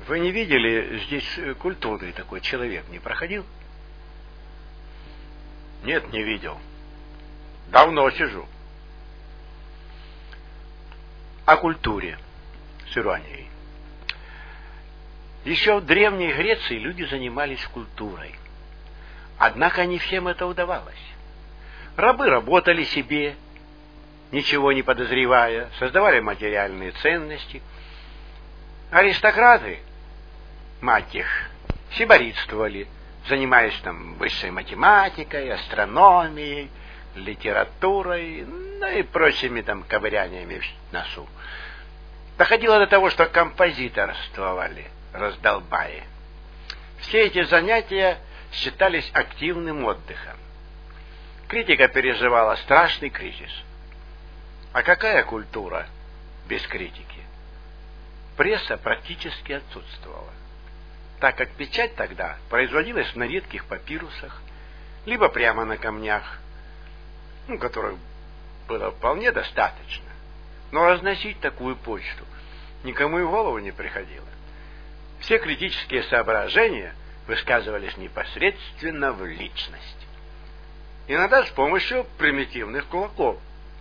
Вы не видели здесь культурный такой человек не проходил? Нет, не видел. Давно сижу. О культуре с иронией. Еще в Древней Греции люди занимались культурой. Однако не всем это удавалось. Рабы работали себе, ничего не подозревая, создавали материальные ценности. Аристократы, мать их, сиборитствовали, занимаясь там высшей математикой, астрономией, литературой, ну и прочими там ковыряниями в носу. Доходило до того, что композиторствовали раздолбаи. Все эти занятия считались активным отдыхом. Критика переживала страшный кризис. А какая культура без критики? Пресса практически отсутствовала, так как печать тогда производилась на редких папирусах, либо прямо на камнях, которых было вполне достаточно. Но разносить такую почту никому и в голову не приходило. Все критические соображения высказывались непосредственно в личность. Иногда с помощью примитивных кулаков.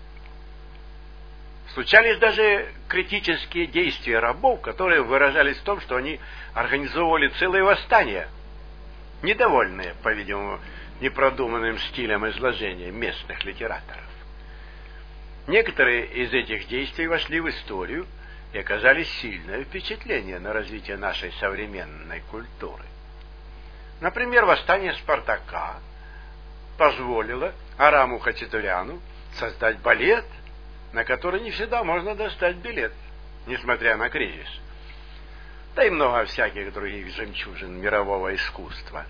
Случались даже критические действия рабов, которые выражались в том, что они организовывали целые восстания, недовольные, по-видимому, непродуманным стилем изложения местных литераторов. Некоторые из этих действий вошли в историю и оказали сильное впечатление на развитие нашей современной культуры. Например, восстание Спартака позволило Араму Хачатуряну создать балет, на который не всегда можно достать билет, несмотря на кризис. Да и много всяких других жемчужин мирового искусства.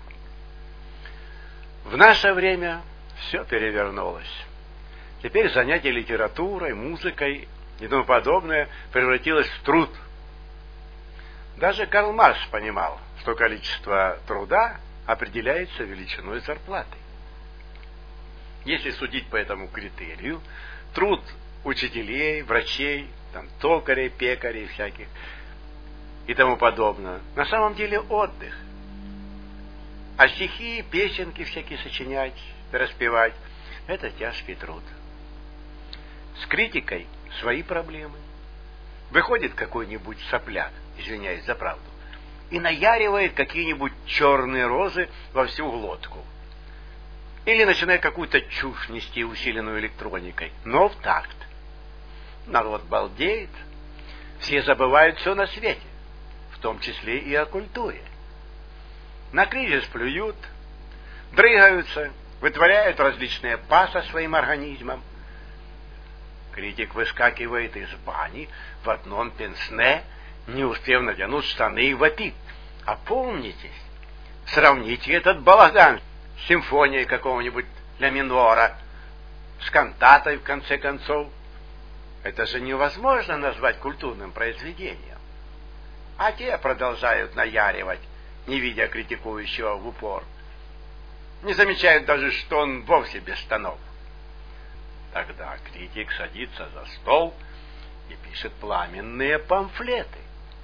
В наше время все перевернулось. Теперь занятие литературой, музыкой и тому подобное превратилось в труд. Даже Карл Маркс понимал, что количество труда определяется величиной зарплаты. Если судить по этому критерию, труд учителей, врачей, токарей, пекарей всяких и тому подобное на самом деле отдых. А стихи, песенки всякие сочинять, распевать — это тяжкий труд. С критикой свои проблемы. Выходит какой-нибудь сопляк, извиняюсь за правду, и наяривает какие-нибудь черные розы во всю глотку. Или начинает какую-то чушь нести, усиленную электроникой, но в такт. Народ балдеет, все забывают все на свете, в том числе и о культуре. На кризис плюют, дрыгаются, вытворяют различные паса своим организмом. Критик выскакивает из бани в одном пенсне, не успев натянуть штаны, и вопит: опомнитесь, сравните этот балаган с симфонией какого-нибудь ля минора, с кантатой, в конце концов. Это же невозможно назвать культурным произведением. А те продолжают наяривать, не видя критикующего в упор. Не замечают даже, что он вовсе без штанов. Тогда критик садится за стол и пишет пламенные памфлеты,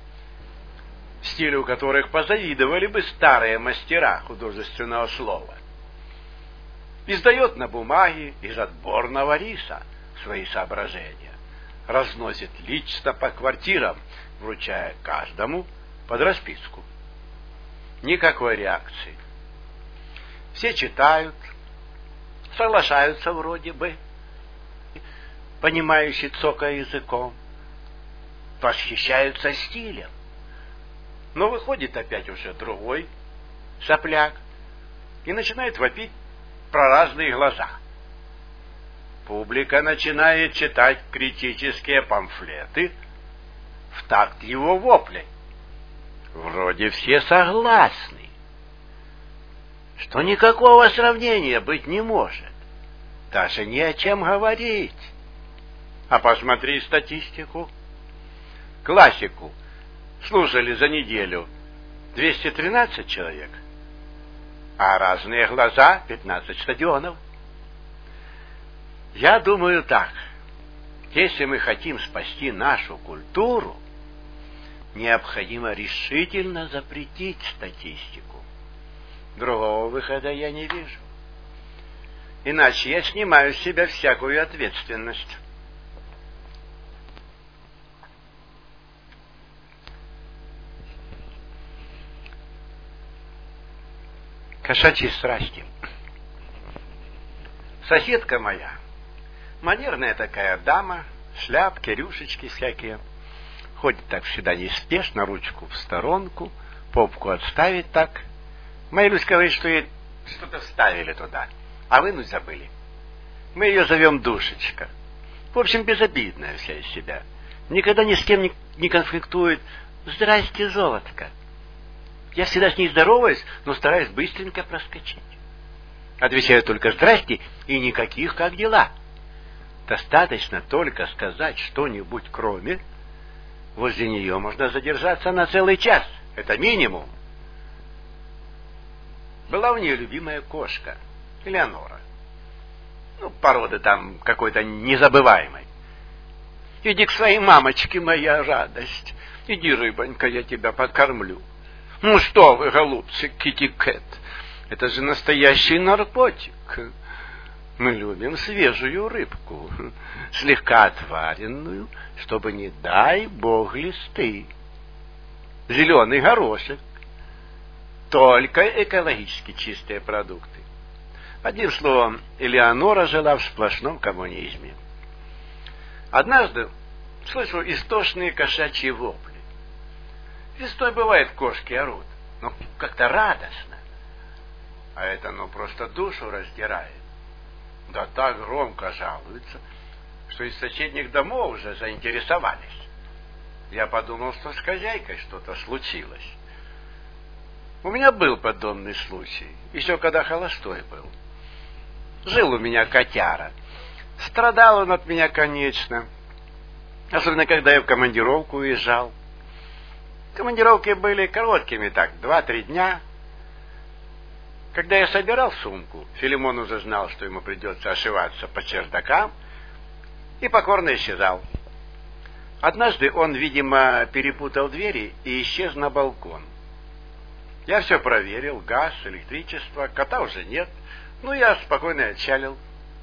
стилю которых позавидовали бы старые мастера художественного слова. Издает на бумаге из отборного риса свои соображения, разносит лично по квартирам, вручая каждому под расписку. Никакой реакции. Все читают, соглашаются вроде бы, понимающий цокая языком, восхищаются стилем. Но выходит опять уже другой сопляк и начинает вопить про разные глаза. Публика начинает читать критические памфлеты в такт его воплей. Вроде все согласны, что никакого сравнения быть не может, даже не о чем говорить. А посмотри статистику. Классику слушали за неделю 213 человек, а разные глаза 15 стадионов. Я думаю так: если мы хотим спасти нашу культуру, необходимо решительно запретить статистику. Другого выхода я не вижу. Иначе я снимаю с себя всякую ответственность. Кошачьи страсти. Соседка моя, манерная такая дама, шляпки, рюшечки всякие, ходит так всегда неспешно, ручку в сторонку, попку отставить так. Моя Люська говорит, что ей что-то вставили туда, а вынуть забыли. Мы ее зовем Душечка. В общем, безобидная вся из себя. Никогда ни с кем не конфликтует. Здрасте, золотко. Я всегда с ней здороваюсь, но стараюсь быстренько проскочить. Отвечаю только «здрасте» и никаких «как дела?». Достаточно только сказать что-нибудь кроме. Возле нее можно задержаться на целый час. Это минимум. Была у нее любимая кошка, Элеонора. Породы там какой-то незабываемой. Иди к своей мамочке, моя радость. Иди, рыбонька, я тебя подкормлю. Ну что вы, голубчик, китти-кэт, это же настоящий наркотик. Мы любим свежую рыбку, слегка отваренную, чтобы, не дай бог, листы. Зеленый горошек. Только экологически чистые продукты. Одним словом, Элеонора жила в сплошном коммунизме. Однажды слышу истошные кошачьи вопли. Весной бывает, кошки орут, но как-то радостно. А это, просто душу раздирает. Да так громко жалуются, что из соседних домов уже заинтересовались. Я подумал, что с хозяйкой что-то случилось. У меня был подобный случай, еще когда холостой был. Жил у меня котяра. Страдал он от меня, конечно. Особенно, когда я в командировку уезжал. Командировки были короткими, так, 2-3 дня. Когда я собирал сумку, Филимон уже знал, что ему придется ошиваться по чердакам, и покорно исчезал. Однажды он, видимо, перепутал двери и исчез на балкон. Я все проверил, газ, электричество, кота уже нет. Я спокойно отчалил.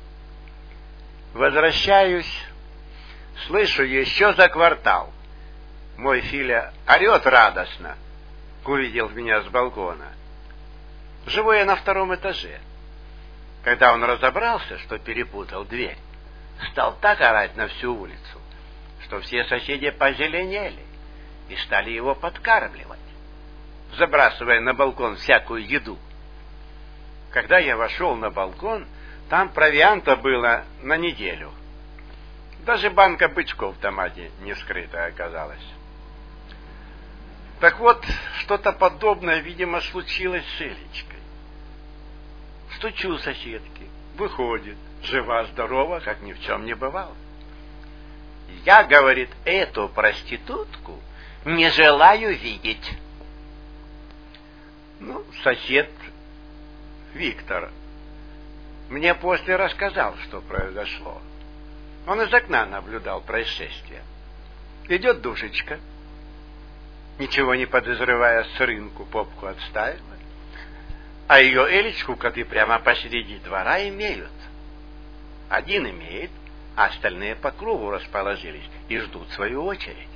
Возвращаюсь, слышу еще за квартал. Мой Филя орет радостно, увидел меня с балкона. Живу я на 2-м этаже. Когда он разобрался, что перепутал дверь, стал так орать на всю улицу, что все соседи позеленели и стали его подкармливать, забрасывая на балкон всякую еду. Когда я вошел на балкон, там провианта было на неделю. Даже банка бычков в томате не вскрытая оказалась. Так вот, что-то подобное, видимо, случилось с Элечкой. Стучу соседке, выходит, жива-здорова, как ни в чем не бывало. Я, говорит, эту проститутку не желаю видеть. Сосед Виктор мне после рассказал, что произошло. Он из окна наблюдал происшествие. Идет Душечка, ничего не подозревая, с рынку попку отставила, а ее Элечку коты прямо посреди двора имеют. Один имеет, а остальные по кругу расположились и ждут свою очередь.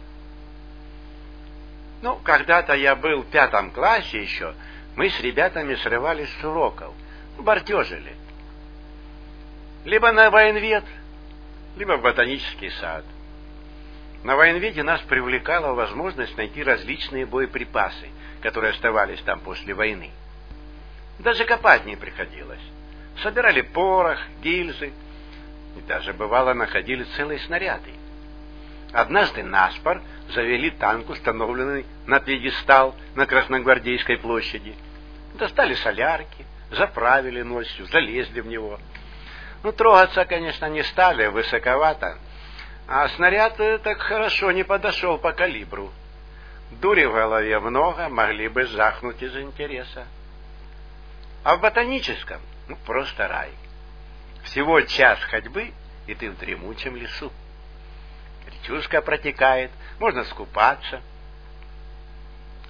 Когда-то я был в 5 классе еще, мы с ребятами срывались с уроков, бартежили. Либо на военвед, либо в ботанический сад. На военведе нас привлекала возможность найти различные боеприпасы, которые оставались там после войны. Даже копать не приходилось. Собирали порох, гильзы, и даже, бывало, находили целые снаряды. Однажды наспор завели танк, установленный на пьедестал на Красногвардейской площади. Достали солярки, заправили ночью, залезли в него. Трогаться, конечно, не стали, высоковато. А снаряд так хорошо не подошел по калибру. Дури в голове много, могли бы жахнуть из интереса. А в ботаническом, просто рай. Всего час ходьбы, и ты в дремучем лесу. Речушка протекает, можно скупаться.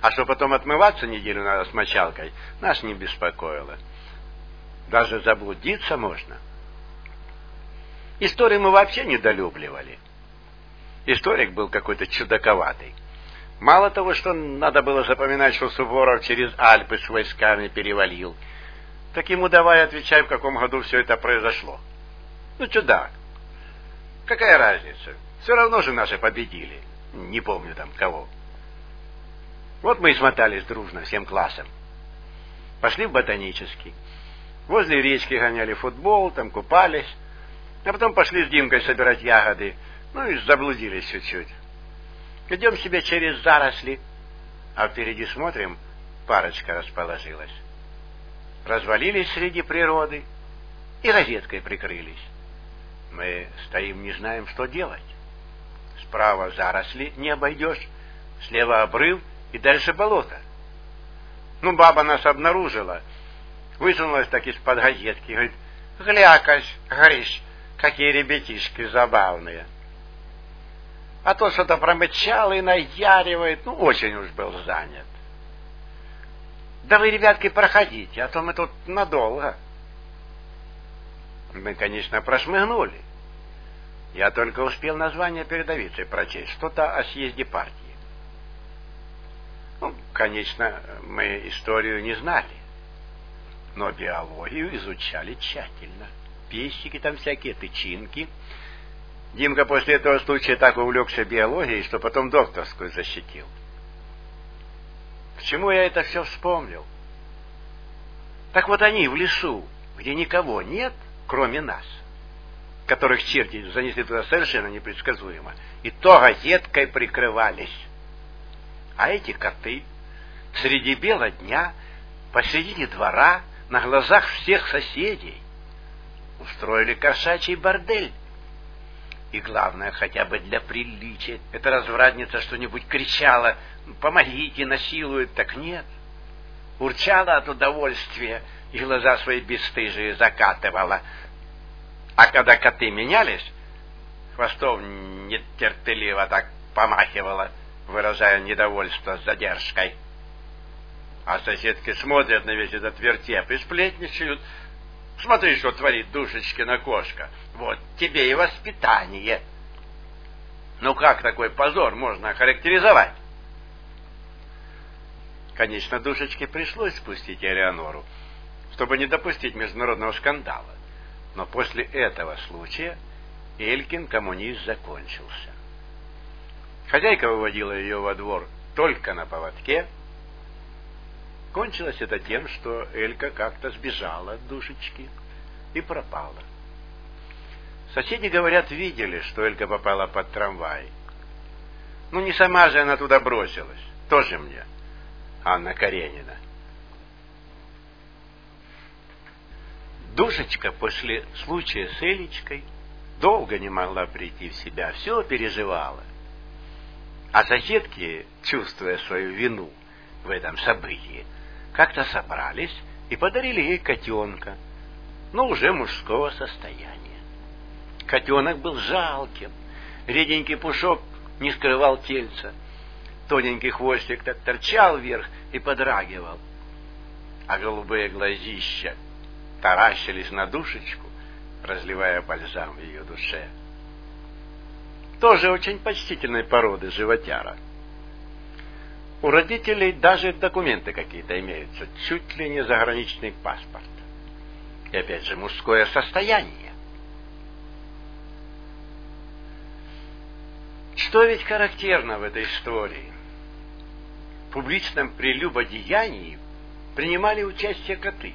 А что потом отмываться неделю надо с мочалкой, нас не беспокоило. Даже заблудиться можно. Историю мы вообще недолюбливали. Историк был какой-то чудаковатый. Мало того, что надо было запоминать, что Суворов через Альпы с войсками перевалил, так ему давай отвечай, в каком году все это произошло. Ну, чудак. Какая разница? Все равно же наши победили. Не помню там кого. Вот мы и смотались дружно, всем классом. Пошли в ботанический. Возле речки гоняли футбол, там купались. А потом пошли с Димкой собирать ягоды. Ну и заблудились чуть-чуть. Идем себе через заросли. А впереди смотрим, парочка расположилась. Развалились среди природы и розеткой прикрылись. Мы стоим, не знаем, что делать. Справа заросли не обойдешь, слева обрыв и дальше болото. Ну, баба нас обнаружила, высунулась так из-под газетки, говорит: глякась, Гриш, какие ребятишки забавные. А то что-то промычал и наяривает, ну, очень уж был занят. Да вы, ребятки, проходите, а то мы тут надолго. Мы, конечно, прошмыгнули. Я только успел название передовицы прочесть, что-то о съезде партии. Ну, конечно, мы историю не знали, но биологию изучали тщательно. Песчики там всякие, тычинки. Димка после этого случая так увлекся биологией, что потом докторскую защитил. К чему я это все вспомнил? Так вот они в лесу, где никого нет, кроме нас, которых черти занесли туда совершенно непредсказуемо, и то газеткой прикрывались. А эти коты среди бела дня, посредине двора, на глазах всех соседей, устроили кошачий бордель. И главное, хотя бы для приличия, эта развратница что-нибудь кричала: помогите, насилуют, так нет. Урчала от удовольствия и глаза свои бесстыжие закатывала. А когда коты менялись, хвостом нетерпеливо так помахивала, выражая недовольство с задержкой. А соседки смотрят на весь этот вертеп и сплетничают. Смотри, что творит Душечкина кошка. Вот тебе и воспитание. Ну как такой позор можно охарактеризовать? Конечно, Душечке пришлось спустить Элеонору, чтобы не допустить международного скандала. Но после этого случая Элькин коммунист закончился. Хозяйка выводила ее во двор только на поводке. Кончилось это тем, что Элька как-то сбежала от Душечки и пропала. Соседи, говорят, видели, что Элька попала под трамвай. Ну, не сама же она туда бросилась. Тоже мне Анна Каренина. Душечка после случая с Элечкой долго не могла прийти в себя, все переживала. А соседки, чувствуя свою вину в этом событии, как-то собрались и подарили ей котенка, но уже мужского состояния. Котенок был жалким, реденький пушок не скрывал тельца, тоненький хвостик так торчал вверх и подрагивал, а голубые глазища таращились на Душечку, разливая бальзам в ее душе. Тоже очень почтительной породы животяра. У родителей даже документы какие-то имеются, чуть ли не заграничный паспорт. И опять же мужское состояние. Что ведь характерно в этой истории? В публичном прелюбодеянии принимали участие коты.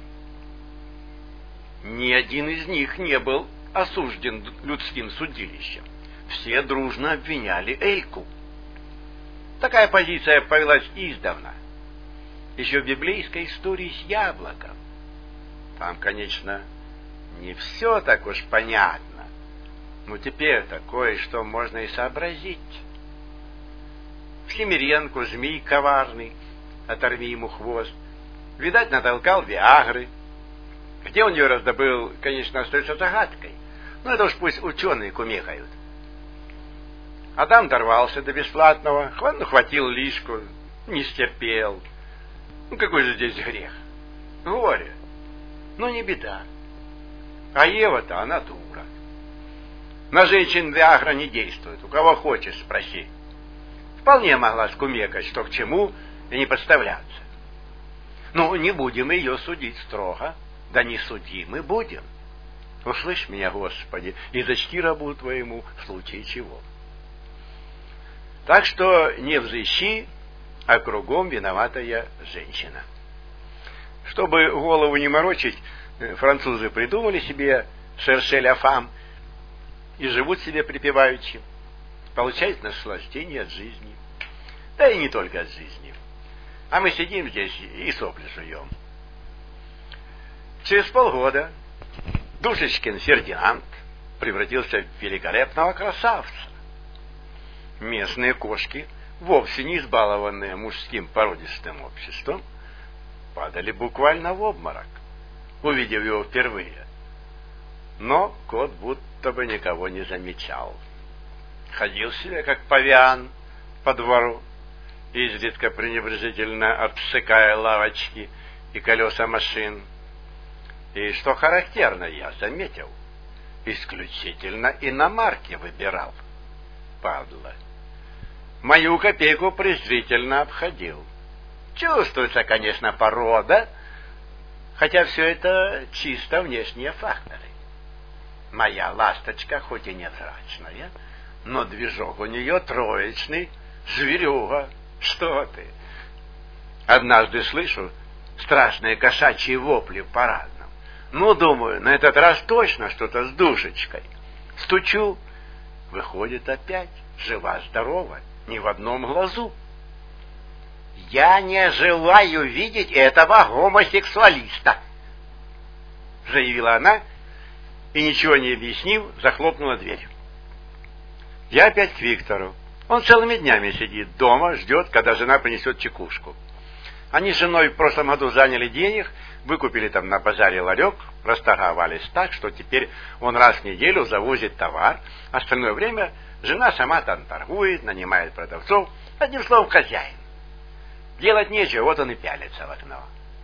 Ни один из них не был осужден людским судилищем. Все дружно обвиняли Эльку. Такая позиция повелась издавна. Еще в библейской истории с яблоком. Там, конечно, не все так уж понятно. Но теперь-то кое-что можно и сообразить. В Семиренку змей коварный, оторви ему хвост. Видать, натолкал виагры. Где он ее раздобыл, конечно, остается загадкой. Но это уж пусть ученые кумекают. Адам дорвался до бесплатного, хватил лишку, не стерпел. Ну, какой же здесь грех? Горе. Ну, не беда. А Ева-то, она дура. На женщин Виагра не действует. У кого хочешь, спроси. Вполне могла скумекать, что к чему, и не подставляться. Ну, не будем ее судить строго. Да не судимы будем. Услышь меня, Господи, и зачти рабу Твоему в случае чего. Так что не взыщи, а кругом виноватая женщина. Чтобы голову не морочить, французы придумали себе «шерше ля фам» и живут себе припеваючи, получают наслаждение от жизни. Да и не только от жизни. А мы сидим здесь и сопли жуем. Через полгода Душечкин Фердинанд превратился в великолепного красавца. Местные кошки, вовсе не избалованные мужским породистым обществом, падали буквально в обморок, увидев его впервые. Но кот будто бы никого не замечал. Ходил себе, как павиан, по двору, изредка пренебрежительно обсыкая лавочки и колеса машин. И, что характерно, я заметил, исключительно иномарки выбирал. Падла. Мою копейку презрительно обходил. Чувствуется, конечно, порода, хотя все это чисто внешние факторы. Моя ласточка хоть и невзрачная, но движок у нее троечный, зверюга. Что ты? Однажды слышу страшные кошачьи вопли в парадном. Ну, думаю, на этот раз точно что-то с Душечкой. Стучу, выходит опять, жива-здорова, ни в одном глазу. «Я не желаю видеть этого гомосексуалиста», — заявила она, и, ничего не объяснив, захлопнула дверь. Я опять к Виктору. Он целыми днями сидит дома, ждет, когда жена принесет чекушку. Они с женой в прошлом году заняли денег, выкупили там на базаре ларек, расторговались так, что теперь он раз в неделю завозит товар, остальное время жена сама там торгует, нанимает продавцов, одним словом, хозяин. Делать нечего, вот он и пялится в окно.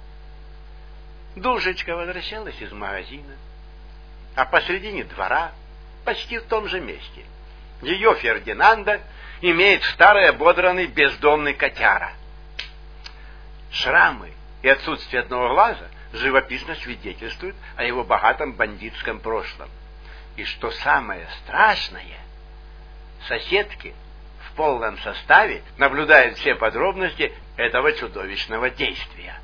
Душечка возвращалась из магазина, а посредине двора, почти в том же месте, ее Фердинанда имеет старый ободранный бездомный котяра. Шрамы и отсутствие одного глаза живописно свидетельствуют о его богатом бандитском прошлом. И что самое страшное, соседки в полном составе наблюдают все подробности этого чудовищного действия.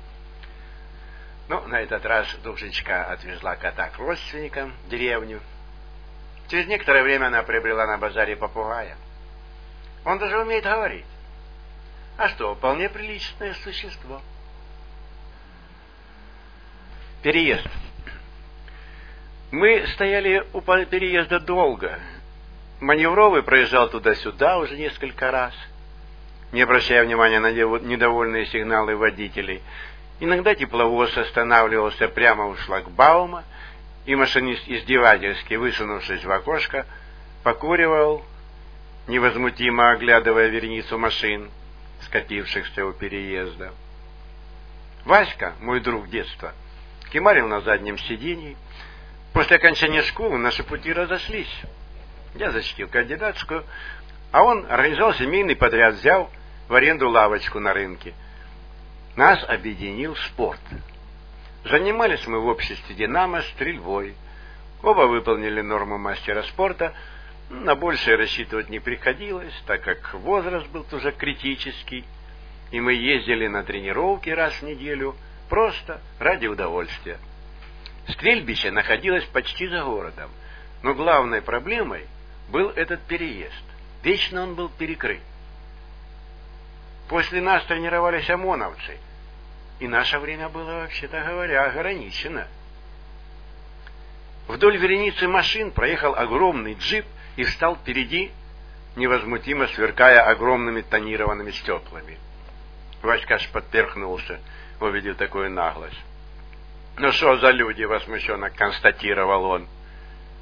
Ну, на этот раз Душечка отвезла кота к родственникам в деревню. Через некоторое время она приобрела на базаре попугая. Он даже умеет говорить. А что, вполне приличное существо. Переезд. Мы стояли у переезда долго. Маневровый проезжал туда-сюда уже несколько раз, не обращая внимания на недовольные сигналы водителей. Иногда тепловоз останавливался прямо у шлагбаума, и машинист, издевательски высунувшись в окошко, покуривал, невозмутимо оглядывая вереницу машин, скопившихся у переезда. Васька, мой друг детства, кемарил на заднем сиденье. После окончания школы наши пути разошлись. Я защитил кандидатскую, а он организовал семейный подряд, взял в аренду лавочку на рынке. Нас объединил спорт. Занимались мы в обществе «Динамо» стрельбой. Оба выполнили норму мастера спорта. На большее рассчитывать не приходилось, так как возраст был уже критический, и мы ездили на тренировки раз в неделю, просто ради удовольствия. Стрельбище находилось почти за городом, но главной проблемой был этот переезд. Вечно он был перекрыт. После нас тренировались ОМОНовцы, и наше время было, вообще-то говоря, ограничено. Вдоль вереницы машин проехал огромный джип и встал впереди, невозмутимо сверкая огромными тонированными стеклами. Васька аж подперхнулся, увидев такую наглость. «Ну что за люди?» — возмущенно констатировал он.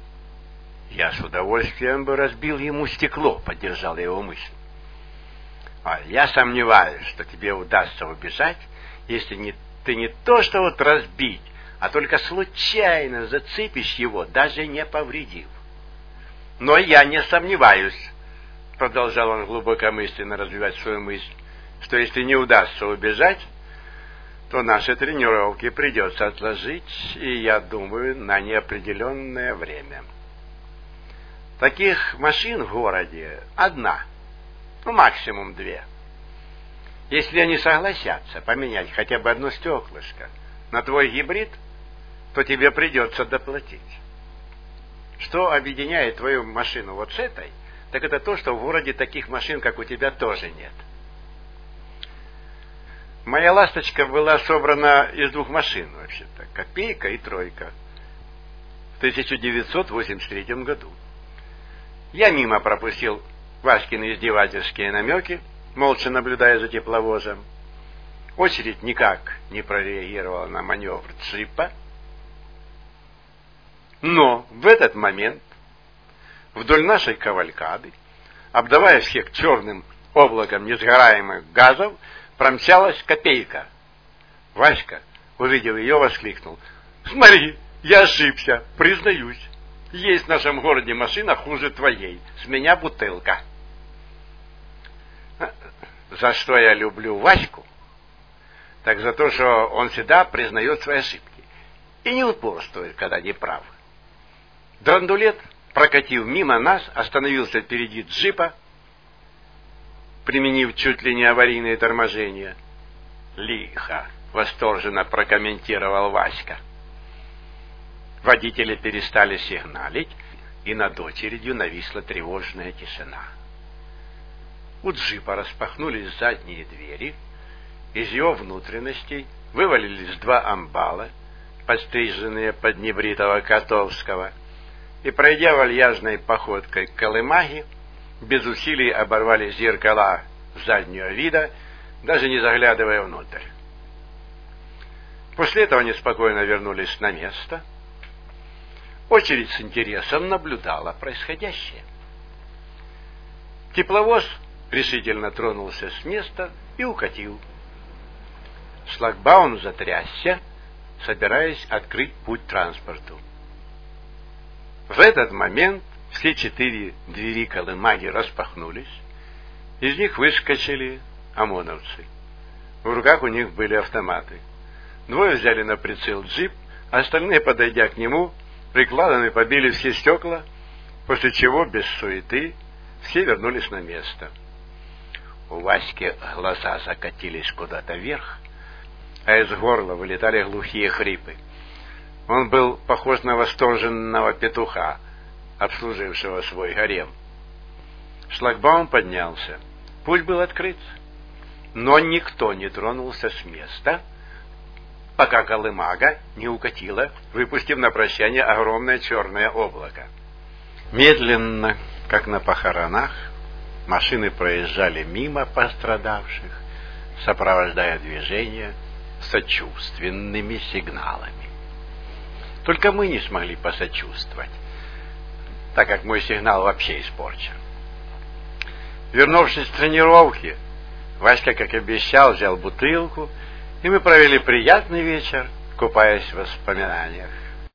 «Я с удовольствием бы разбил ему стекло», — поддержал его мысль. Я сомневаюсь, что тебе удастся убежать, если ты не то что вот разбить, а только случайно зацепишь его, даже не повредив. Но я не сомневаюсь, продолжал он глубокомысленно развивать свою мысль, что если не удастся убежать, то наши тренировки придется отложить, и, я думаю, на неопределенное время. Таких машин в городе одна, максимум две. Если они согласятся поменять хотя бы одно стеклышко на твой гибрид, то тебе придется доплатить. Что объединяет твою машину вот с этой, так это то, что в городе таких машин, как у тебя, тоже нет. Моя «Ласточка» была собрана из двух машин, вообще-то, «Копейка» и «Тройка», в 1983 году. Я мимо пропустил Васькины издевательские намеки, молча наблюдая за тепловозом. Очередь никак не прореагировала на маневр джипа. Но в этот момент вдоль нашей кавалькады, обдавая всех черным облаком несгораемых газов, промчалась «Копейка». Васька, увидев ее, воскликнул: «Смотри, я ошибся, признаюсь. Есть в нашем городе машина хуже твоей. С меня бутылка». За что я люблю Ваську? Так за то, что он всегда признает свои ошибки и не упорствует, когда не прав. Драндулет, прокатив мимо нас, остановился впереди джипа, применив чуть ли не аварийное торможение. «Лихо!» — восторженно прокомментировал Васька. Водители перестали сигналить, и над очередью нависла тревожная тишина. У джипа распахнулись задние двери, из его внутренностей вывалились два амбала, подстриженные под небритого Котовского, и, пройдя вальяжной походкой к колымаге, без усилий оборвали зеркала заднего вида, даже не заглядывая внутрь. После этого они спокойно вернулись на место. Очередь с интересом наблюдала происходящее. Тепловоз решительно тронулся с места и укатил. Шлагбаум затрясся, собираясь открыть путь транспорту. В этот момент все 4 двери колымаги распахнулись, из них выскочили ОМОНовцы. В руках у них были автоматы. Двое взяли на прицел джип, а остальные, подойдя к нему, прикладами побили все стекла, после чего, без суеты, все вернулись на место. У Васьки глаза закатились куда-то вверх, а из горла вылетали глухие хрипы. Он был похож на восторженного петуха, обслужившего свой гарем. Шлагбаум поднялся. Путь был открыт, но никто не тронулся с места, пока колымага не укатила, выпустив на прощание огромное черное облако. Медленно, как на похоронах, машины проезжали мимо пострадавших, сопровождая движение сочувственными сигналами. Только мы не смогли посочувствовать, так как мой сигнал вообще испорчен. Вернувшись с тренировки, Васька, как обещал, взял бутылку, и мы провели приятный вечер, купаясь в воспоминаниях.